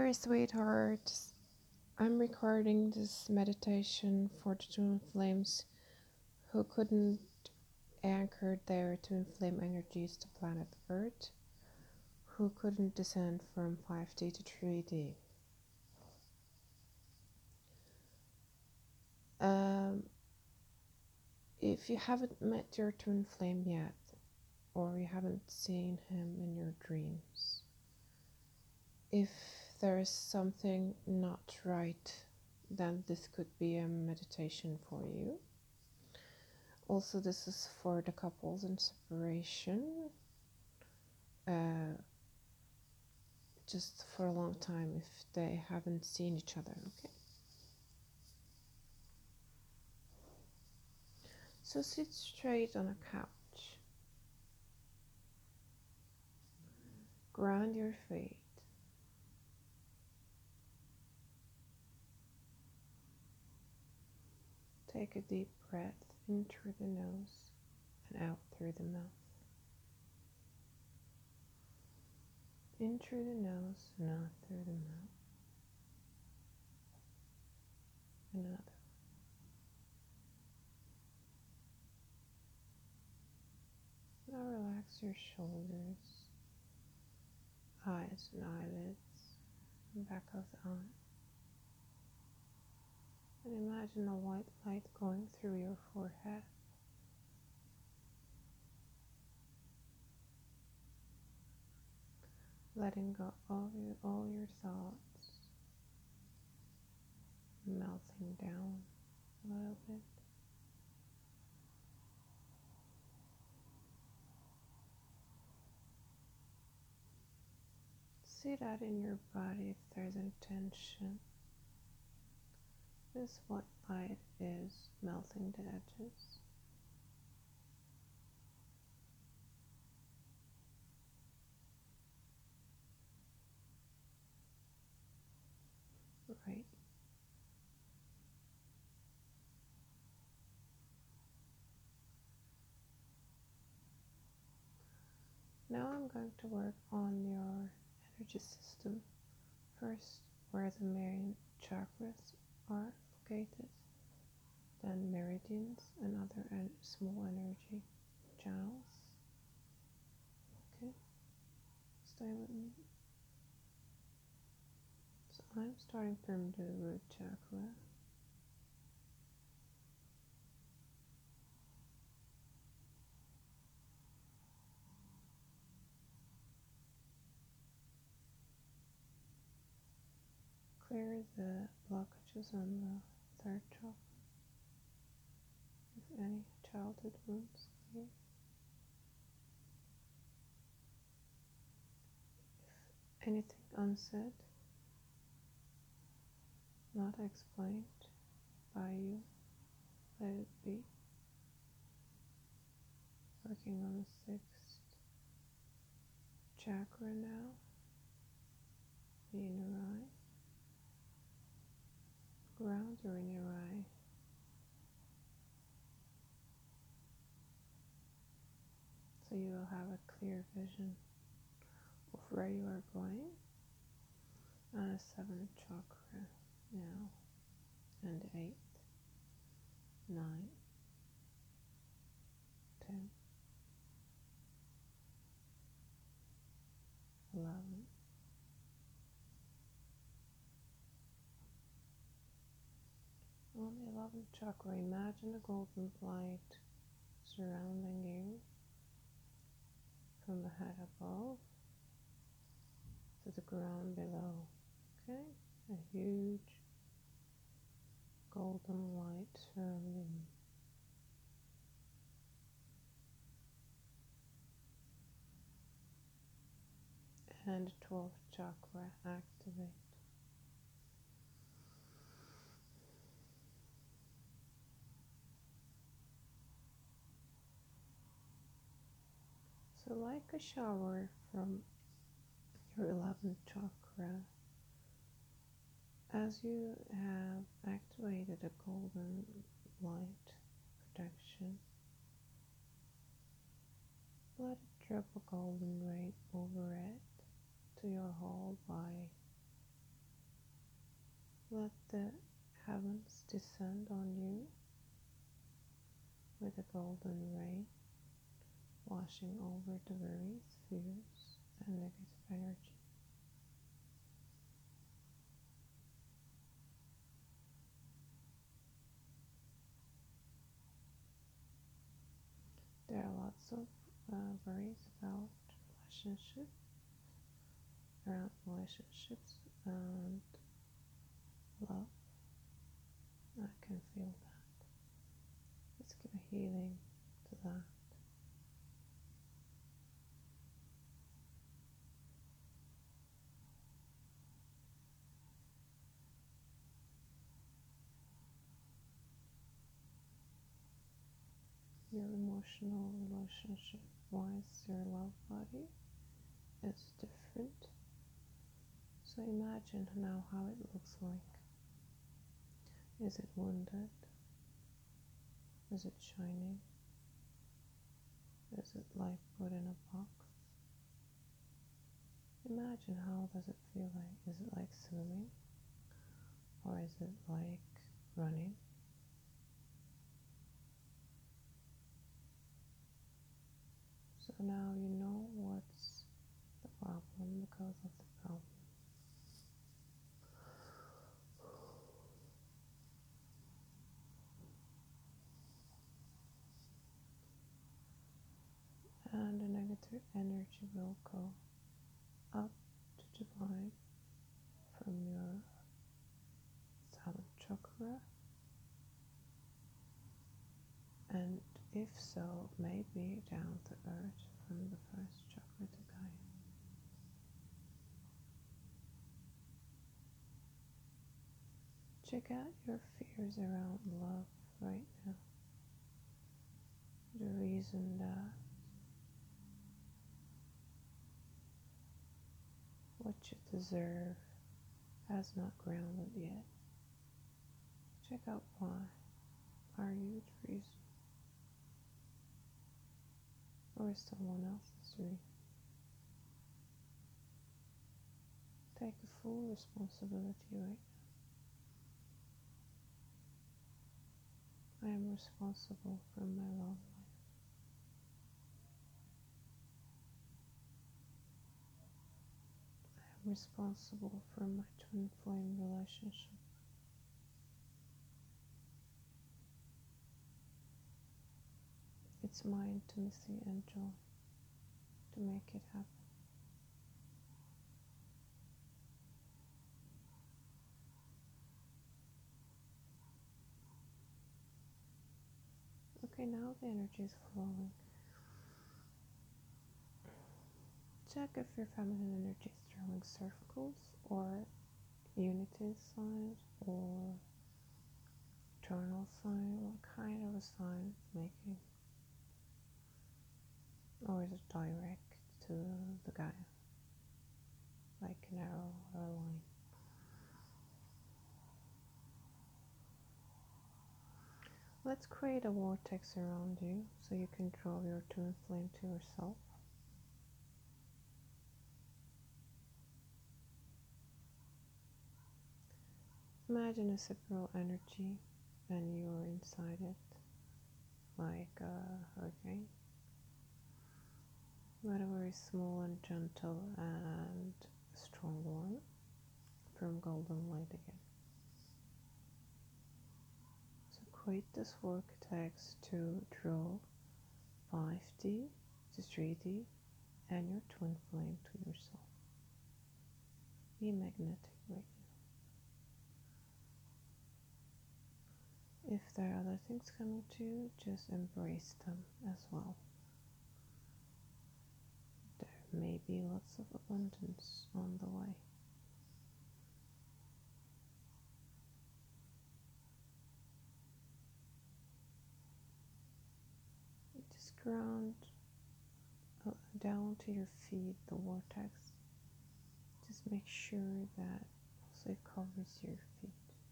Sorry, sweetheart. I'm recording this meditation for the twin flames who couldn't anchor their twin flame energies to planet Earth, who couldn't descend from 5D to 3D. If you haven't met your twin flame yet, or you haven't seen him in your dreams, if there is something not right, then this could be a meditation for you. Also, this is for the couples in separation, just for a long time if they haven't seen each other, okay? So sit straight on a couch. Ground your feet. Take a deep breath in through the nose and out through the mouth. In through the nose and out through the mouth. Another. Now relax your shoulders, eyes and eyelids, and back of the arm. And imagine a white light going through your forehead. Letting go of all your thoughts, melting down a little bit. See that in your body if there's any tension. This white light is melting the edges. Right. Now I'm going to work on your energy system. First, where the main chakras are located, then meridians and other small energy channels. Okay, stay with me. So I'm starting from the root chakra. Clear the blockages on the third chakra. If any childhood wounds clear. If anything unsaid, not explained by you, let it be. Working on the sixth chakra now, the inner eye. Ground your inner eye. So you will have a clear vision of where you are going. And a seventh chakra now, and 8, 9, 10, 11. On the 11th chakra, imagine a golden light surrounding you from the head above to the ground below. Okay? A huge golden light surrounding you. And the 12th chakra activate. So like a shower from your 11th chakra, as you have activated a golden light protection, let it drip a golden ray over it to your whole body. Let the heavens descend on you with a golden rain, washing over the worries, fears, and negative energy. There are lots of worries about relationship, around relationships and love. I can feel that. Let's give a healing to that. Your emotional relationship wise, your love body is different. So imagine now how it looks like. Is it wounded? Is it shining? Is it like put in a box? Imagine how does it feel like? Is it like swimming? Or is it like running? So now you know what's the problem because of the problem. And the negative energy will go up to divine from your 7th chakra, and if so, maybe down to earth from the 1st chakra to Gaia. Check out your fears around love right now. The reason that what you deserve has not grounded yet. Check out why. Are you the reason? Or is someone else's reason? Take a full responsibility right now. I am responsible for my love life. I am responsible for my twin flame relationship. It's my intimacy and joy to make it happen. Okay, now the energy is flowing. Check if your feminine energy is drawing circles or unity sign or eternal sign. What kind of a sign it's making? Or is it direct to the Gaia? Like an arrow or a line? Let's create a vortex around you so you can draw your twin flame to yourself. Imagine a separate energy and you're inside it, like a hurricane, but a very small and gentle and strong one from golden light again. So create this vortex to draw 5D to 3D and your twin flame to yourself. Be magnetic right now. If there are other things coming to you, just embrace them as well. There may be lots of abundance on the way. Just ground down to your feet the vortex. Just make sure that also it covers your feet.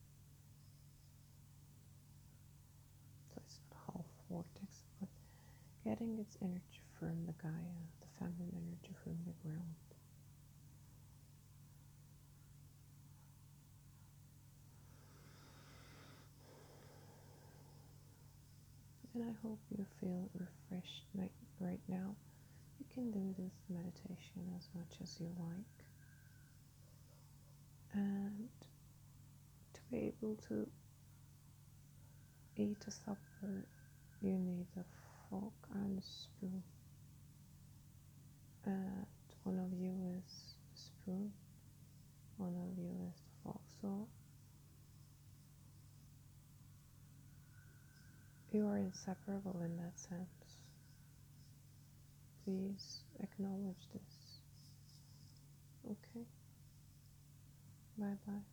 So it's not half vortex, but getting its energy from the Gaia, the feminine energy from the ground. And I hope you feel refreshed right now. You can do this meditation as much as you like. And to be able to eat a supper, you need a fork and a spoon. And one of you is the spoon, one of you is the fork. So you are inseparable in that sense. Please acknowledge this. Okay? Bye bye.